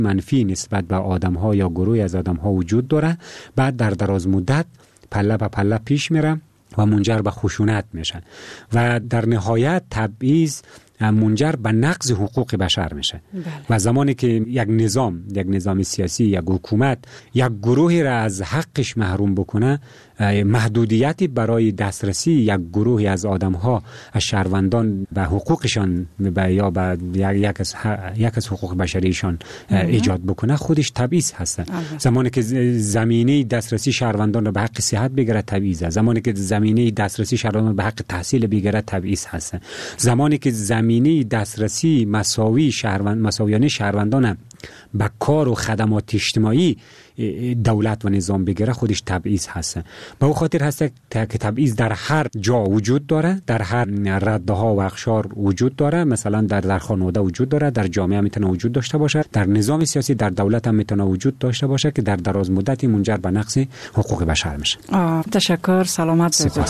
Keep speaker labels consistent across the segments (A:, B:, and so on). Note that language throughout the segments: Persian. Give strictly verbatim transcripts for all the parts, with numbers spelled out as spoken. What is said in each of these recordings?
A: منفی نسبت به آدم‌ها یا گروهی از آدم‌ها وجود داره، بعد در دراز مدت پله به پله پیش میره و منجر به خشونت میشه و در نهایت تبعیض منجر به نقض حقوق بشر میشه. بله. و زمانی که یک نظام، یک نظام سیاسی، یک حکومت یک گروهی را از حقش محروم بکنه، محدودیتی برای دسترسی یک گروهی از آدم‌ها، از شهروندان به حقوقشان به یا به یک از یک از حقوق بشریشان ایجاد بکنه، خودش تبعیض هست. زمانی که زمینه دسترسی شهروندان را به حق صحت بگیره تبعیض است. زمانی که زمینه دسترسی شهروندان به حق تحصیل بگیره تبعیض هست. زمانی که زمینه دسترسی مساوی شهروند مساویانه شهروندان به کار و خدمات اجتماعی دولت و نظام بگیره، خودش تبعیض هست. به او خاطر هست که تبعیض در هر جا وجود داره، در هر رده ها و اقشار وجود داره. مثلا در در خانواده وجود داره، در جامعه میتونه وجود داشته باشه، در نظام سیاسی، در دولت هم میتونه وجود داشته باشه که در دراز مدتی منجر به نقض حقوق بشر میشه.
B: تشکر، سلامت باشید.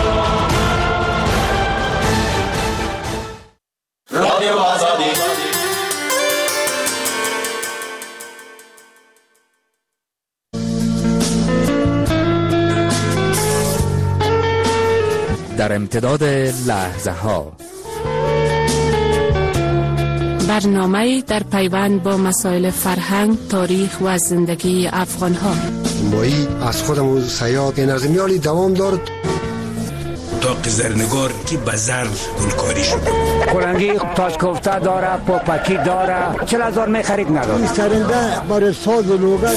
C: در امتداد لحظه ها
D: برنامه در پیوند با مسائل فرهنگ، تاریخ و زندگی افغان ها.
E: مایی از خودمون سیاد نظمیالی دوام دارد
F: تا قزرنگار که بزر گلکاری شده.
G: کلنگی تاج کوفته داره، پاپکی داره، چل هزار می خرید نداره.
E: سرنده برای ساز و لوگن.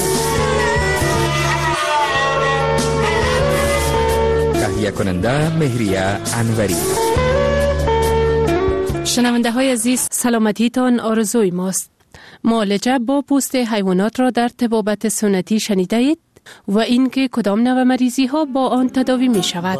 C: تهیه کننده مهریه انوری.
D: شنونده های عزیز، سلامتیتان آرزوی ماست. معالجه با پوست حیوانات را در طبابت سنتی شنیده اید و اینکه کدام نوع مریضی ها با آن تداوی می شود.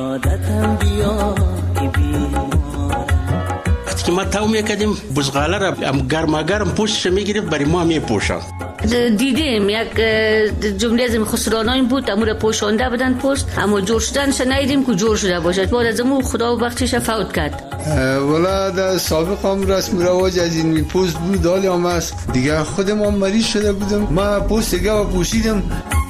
H: وقتی که ما تاو میکردیم بزغاله را گرما گرم پوستش میگرفت برای ما میپوشاند.
I: دیدیم یک جمله از خسرانان این بود، امور پوشانده بدن پوست، اما جور شدنش ندیدیم که جور شده باشد. بعد از امو خدا و بختش فوت کرد.
J: والا در سابق هم رسم رواج از این پوست بود، حالی هم است دیگه. خودم هم مریض شده بودم، ما پوست دیگه و پوشیدم.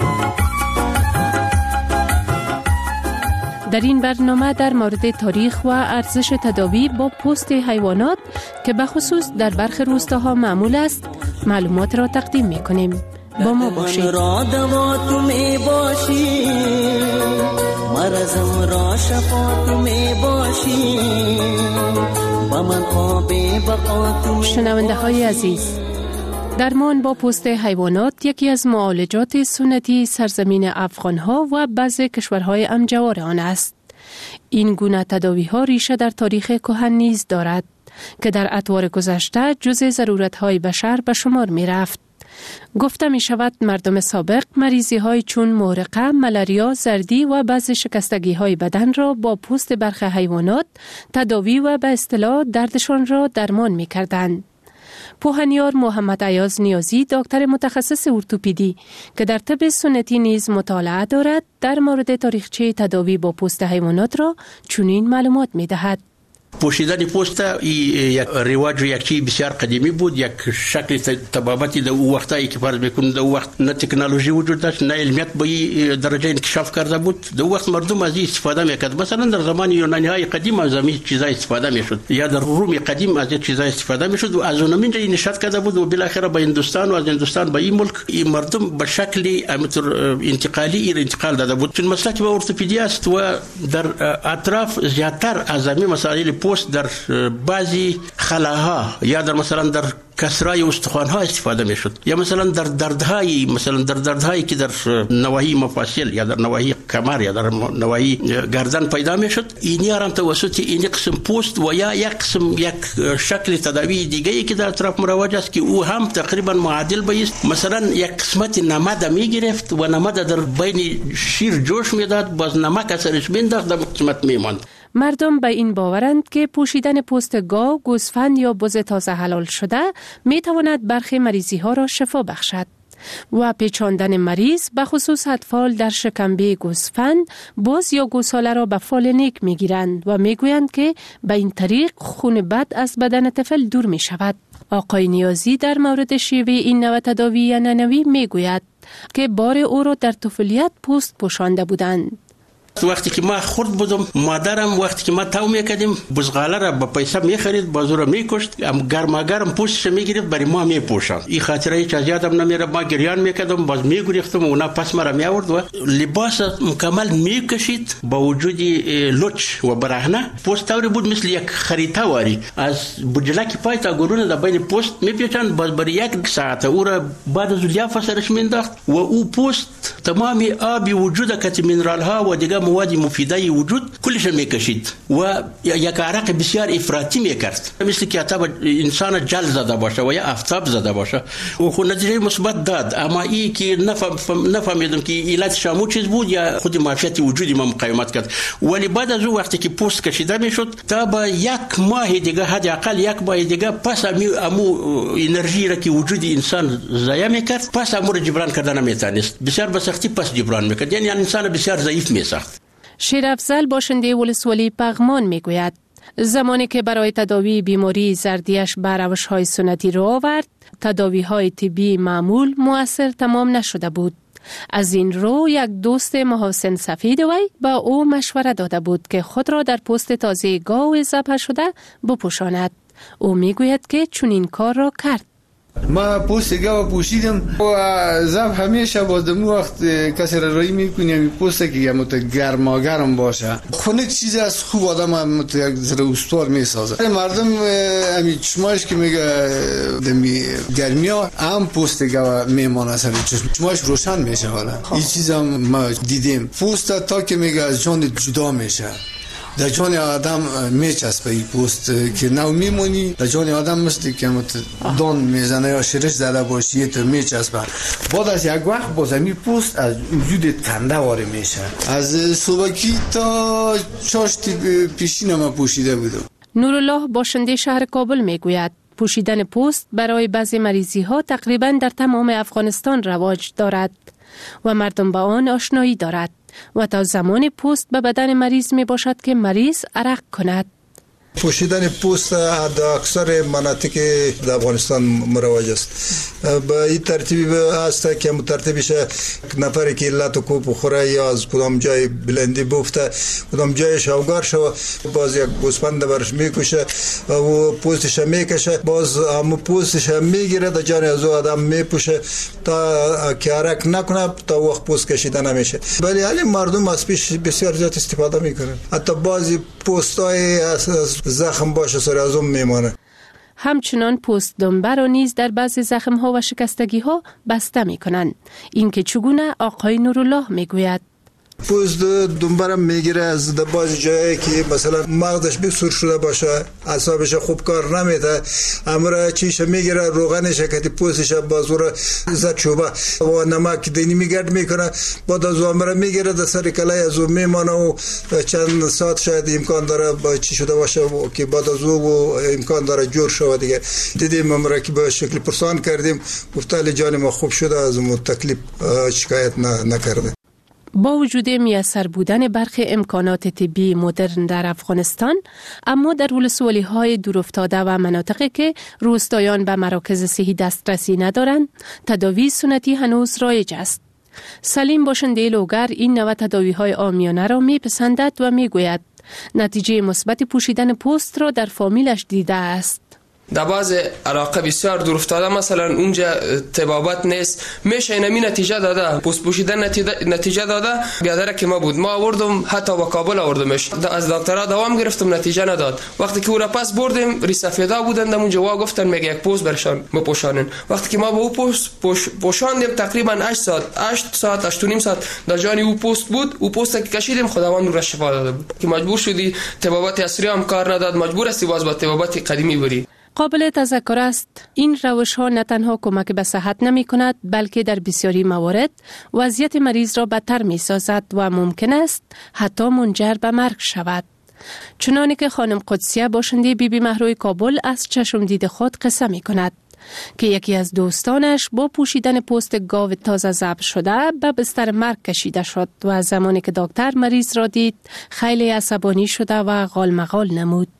D: در این برنامه در مورد تاریخ و ارزش تداوی با پوست حیوانات که به خصوص در برخی روستاها معمول است معلومات را تقدیم می کنیم. با ما باشید.
K: را دوا تو می باشی، مرزم را شفا تو می باشی، با من آب بقا تو می باشی.
D: شنونده های عزیز، درمان با پوست حیوانات یکی از معالجات سنتی سرزمین افغانها و بعضی کشورهای همجوار آن است. این گونه تداوی ها ریشه در تاریخ کهن نیز دارد که در اطوار گذشته جزء ضرورت‌های بشر به شمار می رفت. گفته می شود مردم سابق مریضی های چون مورقه، ملاریا، زردی و بعضی شکستگی های بدن را با پوست برخی حیوانات تداوی و به اصطلاح دردشان را درمان می کردند. پوهنیار محمد ایاز نیازی، دکتر متخصص ارتوپدی که در طب سنتی نیز مطالعه دارد، در مورد تاریخچه تداوی با پوست حیوانات را چنین معلومات می دهد.
H: پوشیدن پوست یک رواج یک چیز بسیار قدیمی بود، یک شکل طبابتی در اون وقتایی که فرض میکنیم در اون وقت نه تکنولوژی وجود داشت، نه علمیت به این درجه انکشاف کرده بود. در اون وقت مردم از این استفاده میکرد. مثلا در زمان یونانی های قدیم از همین چیزا استفاده میشد، یا در روم قدیم از این چیزا استفاده میشد و از اون منجا نشات کرده بود و بالاخره به هندوستان و از هندوستان به این ملک این مردم به شکل انتقالی انتقال داده بود. چون مسلک به ارتوپدی است و در اطراف زیادتر از همین مسائل پوست در بعضی خلاها یا در مثلا در کسرای استخوان‌ها استفاده می‌شد، یا مثلا در دردهای مثلا در دردهایی که در نواحی مفاصل یا در نواحی کمر یا در نواحی گردن پیدا می‌شد، اینی هم توسط این قسم پوست و یا یک قسم یک شکل تداوی دیگه‌ای که در اطراف مروج است که او هم تقریبا معادل بیست، مثلا یک قسمت نمد می‌گرفت و نمد در بین شیر جوش می‌داد، باز نمک اثرش می‌انداخت در قسمت می‌ماند.
D: مردم به این باورند که پوشیدن پوست گاو، گوسفند یا بز تازه حلال شده می تواند برخی مریضی ها را شفا بخشد و پیچاندن مریض به خصوص اطفال در شکمبه گوسفند، بز یا گوساله را به فال نیک می گیرند و می گویند که به این طریق خون بد از بدن طفل دور می شود. آقای نیازی در مورد شیوه این نوع تداوی ننوی می گوید که بار او را در طفولیت پوست پوشانده بودند.
H: وقتی که ما خرد بودم، مادرم وقتی که ما تاو میکردیم بزغاله را با پیسه میخرید، بازو را میکشت، ام گرما گرم پوستش میگرفت برای ما میپوشاند. این خاطره هیچ از یادم نمیره. ما گریان میکردم، باز میگریختم و اونا پس مرا میآورد و لباس مکمل میکشید با وجود لوچ و برهنه. پوست طوری بود مثل یک خریطه واری، از بجلک پای تا گلوله در بین پوست میپیچاند. باز برای یک ساعت او را بعد از لیاف سرش مینداخت و او پوست تمام آبی وجود کت مینرال ها و دیگه مواد مفیده وجود کلش میکشید و یک عرق بسیار افراطی میکرد، مثل که تا انسان جل زده باشه و یا آفتاب زده باشه و خود نتیجه مثبت داد. اما ای که نفهم نفهمیدم که علت شامو چیز بود یا خود معافیت وجودی ما مقاومت کرد. ولی بعد از اون وقتی که پوست کشیده میشد تا با یک ماه دیگه حداقل یک ماه دیگه پس امو انرژی را که وجود انسان ضایع میکرد پس امو را جبران کردن نمیتونست، بسیار به سختی پس جبران میکرد، یعنی انسان بسیار ضعیف میساخت.
D: شیرافضل باشنده ولسوالی پغمان میگوید زمانی که برای تداوی بیماری زردیش به روش‌های سنتی رو آورد، تداوی‌های طبی معمول مؤثر تمام نشده بود. از این رو یک دوست محسن سفید وی با او مشوره داده بود که خود را در پوست تازه گاو ذبح شده بپوشاند. او میگوید که چنین کار را کرد.
J: ما پوست گاو پوشیدم و ذبح همیشه با دم وقت کسی را رای میکنیم پوست که مت گرما گرم باشه. خونه چیز از خوب آدم مت یک ذره استوار میسازه. مردم امی چشماش که میگه دمی گرمیا هم پوست گاو میمونه سر چشماش روشن میشه. حالا این چیزا ما دیدیم. پوست تا که میگه از جان جدا میشه، در جان آدم میچسبه این پوست که نو میمونی در جان آدم مثل که دان میزنه یا شرش زده باشی تو میچسبه. بعد از یک وقت باز این پوست از وجود کنده واره میشه. از صبحکی تا چاشت پیشین ما پوشیده بودم.
D: نورالله باشنده شهر کابل میگوید پوشیدن پوست برای بعضی مریضی ها تقریبا در تمام افغانستان رواج دارد و مردم با آن آشنایی دارد و تا زمان پوست به بدن مریض می باشد که مریض عرق کند.
L: پوشیدن پوست در اکثر مناطق در افغانستان مروج است. به این ترتیبی است که مترتبش نفری که علت کو بخوره یا از کدام جای بلندی بفته کدام جای شوگار شو باز یک گوسفند برش میکشه و پوستش میکشه، باز هم پوستش میگیره در جان از آدم میپوشه تا که عرق نکنه تا وقت پوست کشیده نمیشه. ولی حالی مردم از پیش بسیار زیاد استفاده میکنن، حتی بعضی پوستای زخم باشه سر ازم میمانه.
D: همچنان پوست دنبه را نیز در بعضی زخم ها و شکستگی ها بسته می کنند. این که چگونه آقای نورالله می گوید.
L: پوست دنبرم میگیره از بعضی جایی که مثلا مغزش بسور شده باشه، اعصابش خوب کار نمیده، امر چیش میگیره روغنش که پوستش بازور زد چوبه و نمک دینی میگرد میکنه، بعد از امر میگیره در سر کلای از اون میمانه و چند ساعت شاید امکان داره با چی شده باشه که بعد از اون امکان داره جور شده. دیگه دیدیم امر که به شکل پرسان کردیم گفتال جان ما خوب شده، از اون تکلیف شکایت نکرده.
D: با وجود میسر بودن برخی امکانات طبی مدرن در افغانستان، اما در ولسوالی های دورافتاده و مناطقی که روستایان به مراکز صحی دسترسی ندارند، تداوی سنتی هنوز رایج است. سلیم باشنده لوگر این نوع تداوی های عامیانه را میپسندد و میگوید نتیجه مثبت پوشیدن پوست را در فامیلش دیده است.
M: در بعض علاقه بسیار دور افتاده مثلا اونجا طبابت نیست، میشه اینمی نتیجه داده، پوست پوشیدن نتیجه داده. بیادره که ما بود ما آوردم حتی با کابل آوردمش، از دکترها دوام گرفتم نتیجه نداد. وقتی که او را پس بردیم ریسفیدا بودند اونجا وا گفتن میگه یک پوست برشان بپوشانن. وقتی که ما با او پوست پوش پوشاندیم تقریبا هشت ساعت هشت ساعت هشت و نیم ساعت در جان او پوست بود. او پوست که کشیدیم خداوند او را شفا داده بود که مجبور شدی طبابت عصری هم کار نداد، مجبور استی باز با طبابت قدیمی بری.
D: قابل تذکر است این روش ها نه تنها کمک به صحت نمی کند بلکه در بسیاری موارد وضعیت مریض را بدتر می سازد و ممکن است حتی منجر به مرگ شود. چنانه که خانم قدسیه باشنده بی بی مهروی کابل از چشم دید خود قصه می کند که یکی از دوستانش با پوشیدن پوست گاو تازه ذبح شده به بستر مرگ کشیده شد و زمانی که دکتر مریض را دید خیلی عصبانی شده و غال مغال نمود.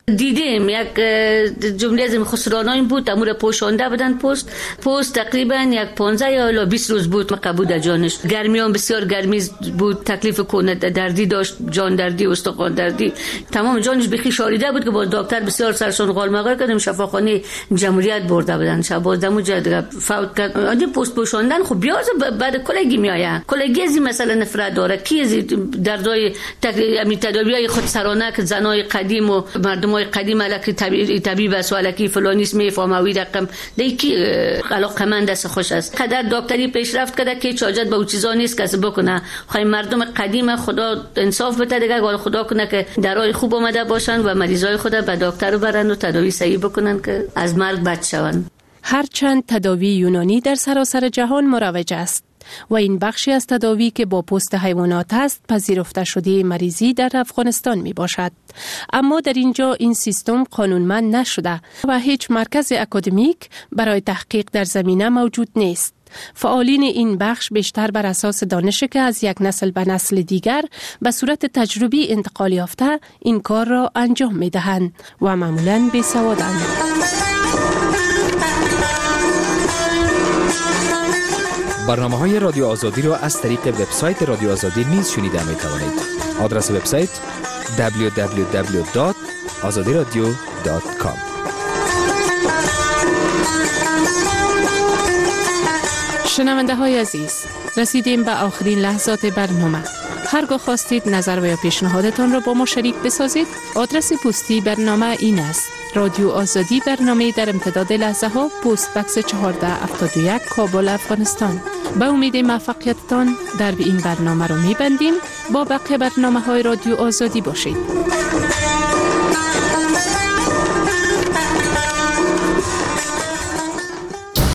I: دیدیم یک جمله از خسرانان بود، امور پوشانده بودن. پست پست تقریبا یک پانزده یا الی بیست روز بود قبول جانش. گرمیان بسیار گرمی بود، تکلیف کنه دردی داشت، جان دردی، استخوان دردی، تمام جانش بخی شاریده بود که با دکتر بسیار سرشون قالمقر کردیم، شفاخانه جمهوریت برده بودن. شب دمو جد فوت کرد. آدی پست پوشاندن خب بیاز بعد کلگی میآید. کلگی از مثلا نفرت داره، کی از دردای تکلیف تداویای خود سرانه که زنای قدیم و مردمای قدیم الکی طبیب طبیب است و الکی فلانیست میفهموی رقم دیکی علاقمند است، خوش است. قدر دکتری پیشرفت کرده که چاجت به او چیزا نیست کس بکنه. خواهی مردم قدیم خدا انصاف بده دیگه، گال خدا کنه که درای خوب آمده باشن و مریضای خود به دکتر برن و تداوی صحیح بکنن که از مرگ بچ شون.
D: هرچند تداوی یونانی در سراسر جهان مروج است و این بخشی از تداوی که با پوست حیوانات است پذیرفته شده مریضی در افغانستان می باشد، اما در اینجا این سیستم قانونمند نشده و هیچ مرکز اکادمیک برای تحقیق در زمینه موجود نیست. فعالین این بخش بیشتر بر اساس دانشی که از یک نسل به نسل دیگر به صورت تجربی انتقال یافته این کار را انجام می دهند و معمولاً بی‌سوادند.
C: برنامه های رادیو آزادی را از طریق وبسایت رادیو آزادی نیز شنیده می توانید. آدرس وبسایت دبلیو دبلیو دبلیو دات آزادی رادیو دات کام.
D: شنونده های عزیز، رسیدیم به آخرین لحظات برنامه. هرگاه خواستید نظر و یا پیشنهادتان را با ما شریک بسازید، آدرس پستی برنامه این است: رادیو آزادی، برنامه در امتداد لحظه ها، پست بکس چهارده هفتاد و یک، کابل، افغانستان. به امید موفقیتتان در این برنامه را می‌بندیم. با بقیه برنامه های رادیو آزادی باشید.